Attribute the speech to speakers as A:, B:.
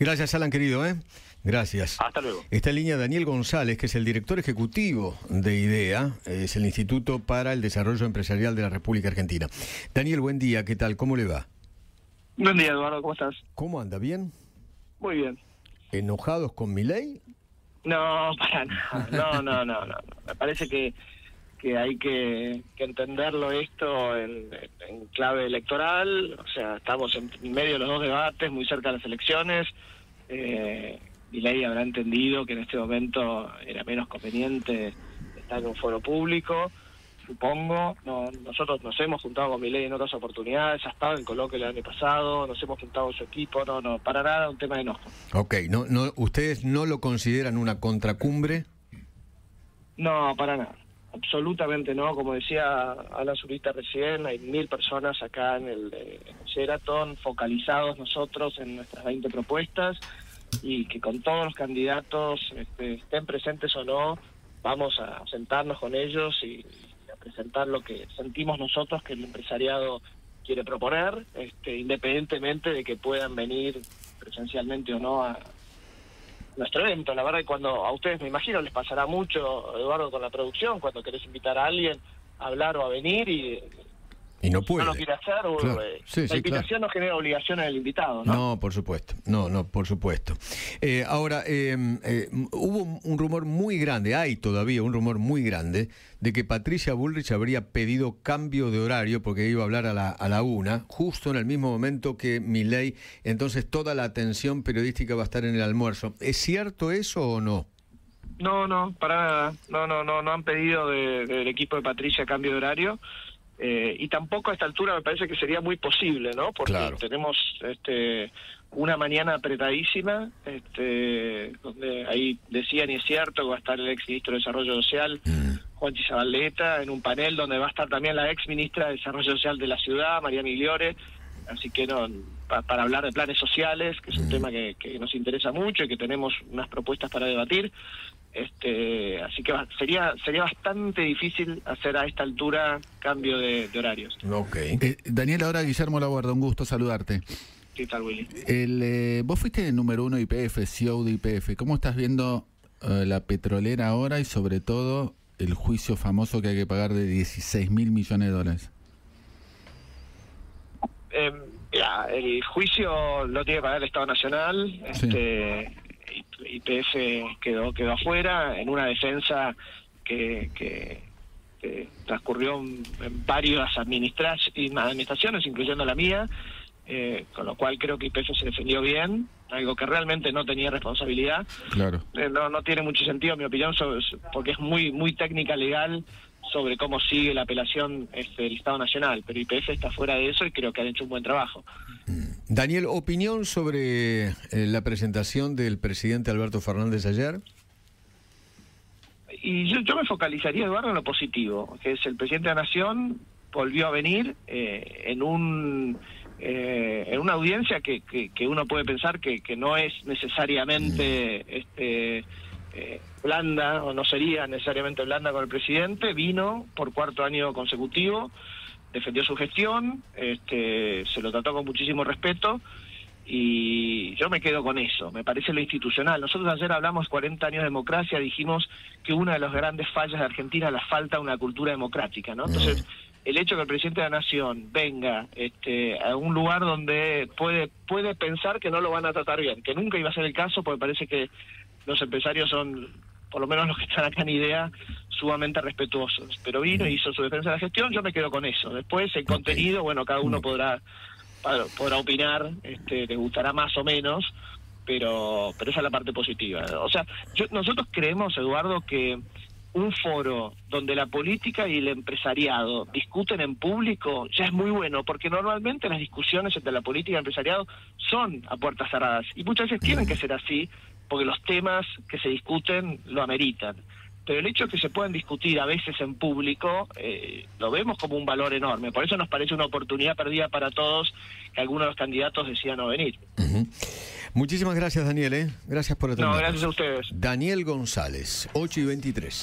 A: Gracias, Alan, querido, ¿eh? Gracias.
B: Hasta luego.
A: Está en línea Daniel González, que es el director ejecutivo de IDEA, es el Instituto para el Desarrollo Empresarial de la República Argentina. Daniel, buen día, ¿qué tal? ¿Cómo le va?
B: Buen día, Eduardo, ¿cómo estás?
A: ¿Cómo anda? ¿Bien?
B: Muy bien.
A: ¿Enojados con Milei?
B: No, para nada. No. Me parece que hay que entenderlo esto en clave electoral. O sea, estamos en medio de los dos debates, muy cerca de las elecciones. Milei habrá entendido que en este momento era menos conveniente estar en un foro público, supongo. Nosotros nos hemos juntado con Milei en otras oportunidades, ha estado en coloquio el año pasado, nos hemos juntado con su equipo, no, para nada un tema de enojo.
A: Ok, no, ¿ustedes no lo consideran una contracumbre?
B: No, para nada. Absolutamente no, como decía Alan Zurita recién, hay 1000 personas acá en el Sheraton, focalizados nosotros en nuestras 20 propuestas, y que con todos los candidatos, estén presentes o no, vamos a sentarnos con ellos y a presentar lo que sentimos nosotros que el empresariado quiere proponer, independientemente de que puedan venir presencialmente o no a nuestro evento. La verdad que cuando a ustedes, me imagino, les pasará mucho, Eduardo, con la producción, cuando querés invitar a alguien a hablar o a venir y
A: no puede.
B: No lo quiere hacer,
A: claro.
B: La invitación no genera obligaciones del invitado, ¿no?
A: No, por supuesto. No, por supuesto. Ahora, hubo un rumor muy grande, hay todavía un rumor muy grande, de que Patricia Bullrich habría pedido cambio de horario porque iba a hablar a la 1, justo en el mismo momento que Milei. Entonces toda la atención periodística va a estar en el almuerzo. ¿Es cierto eso o no?
B: No, para nada. No han pedido del equipo de Patricia cambio de horario. Y tampoco a esta altura me parece que sería muy posible, ¿no? Porque claro, tenemos una mañana apretadísima, donde ahí decían, y es cierto, que va a estar el ex ministro de Desarrollo Social, Juanchi Zabaleta, en un panel donde va a estar también la ex ministra de Desarrollo Social de la ciudad, María Migliore. Así que para hablar de planes sociales, que es un tema que nos interesa mucho y que tenemos unas propuestas para debatir. Así que sería bastante difícil hacer a esta altura cambio de horarios.
C: Okay. Daniel, ahora Guillermo Laguarda, un gusto saludarte.
B: ¿Qué tal, Willy?
C: Vos fuiste el número 1 YPF, CEO de YPF. ¿Cómo estás viendo la petrolera ahora y sobre todo el juicio famoso que hay que pagar de $16.000 millones?
B: El juicio lo tiene que pagar el Estado Nacional.
C: Sí.
B: YPF quedó afuera en una defensa que transcurrió en varias administraciones, incluyendo la mía, con lo cual creo que YPF se defendió bien, algo que realmente no tenía responsabilidad.
C: Claro.
B: No tiene mucho sentido, en mi opinión, porque es muy técnica legal sobre cómo sigue la apelación del Estado Nacional, pero YPF está fuera de eso y creo que han hecho un buen trabajo.
A: Daniel, ¿opinión sobre la presentación del presidente Alberto Fernández ayer?
B: Y yo me focalizaría, Eduardo, en lo positivo, que es el presidente de la Nación volvió a venir en una audiencia que uno puede pensar que no es necesariamente blanda, o no sería necesariamente blanda con el presidente. Vino por 4º año consecutivo, defendió su gestión, se lo trató con muchísimo respeto, y yo me quedo con eso. Me parece lo institucional. Nosotros ayer hablamos 40 años de democracia, dijimos que una de las grandes fallas de Argentina es la falta de una cultura democrática, ¿no? Entonces, el hecho que el presidente de la Nación venga a un lugar donde puede pensar que no lo van a tratar bien, que nunca iba a ser el caso, porque parece que los empresarios son, por lo menos los que están acá en IDEA, sumamente respetuosos. Pero vino y hizo su defensa de la gestión, yo me quedo con eso. Después, el contenido, bueno, cada uno podrá opinar, le gustará más o menos, pero esa es la parte positiva. O sea, nosotros creemos, Eduardo, que un foro donde la política y el empresariado discuten en público ya es muy bueno, porque normalmente las discusiones entre la política y el empresariado son a puertas cerradas, y muchas veces tienen que ser así, porque los temas que se discuten lo ameritan. Pero el hecho de que se puedan discutir a veces en público, lo vemos como un valor enorme. Por eso nos parece una oportunidad perdida para todos que algunos de los candidatos decidan no venir.
A: Muchísimas gracias, Daniel. Gracias por atendernos.
B: No, gracias a ustedes.
A: Daniel González, 8:23.